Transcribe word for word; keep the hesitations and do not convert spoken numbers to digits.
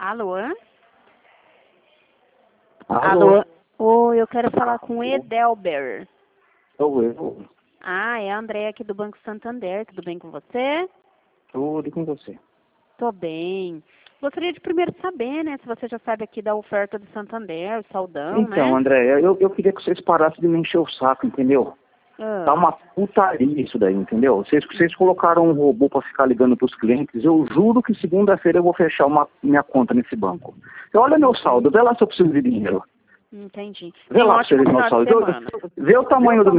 Alô? Alô? Alô? Oi, eu quero falar com o Edelber. Sou eu. Ah, é a Andréia aqui do Banco Santander. Tudo bem com você? Tudo com você. Tô bem. Gostaria de primeiro saber, né, se você já sabe aqui da oferta do Santander, o Saudão, Então, né? André, eu, eu queria que vocês parassem de me encher o saco, entendeu? Ah, Tá uma putaria isso daí, entendeu? Vocês, vocês colocaram um robô pra ficar ligando pros clientes. Eu juro que segunda-feira eu vou fechar uma, minha conta nesse banco. Então, olha meu saldo, vê lá se eu preciso de dinheiro. entendi. Vê Tenha um lá se ótimo eles meu final de saldo. semana. Vê o tamanho do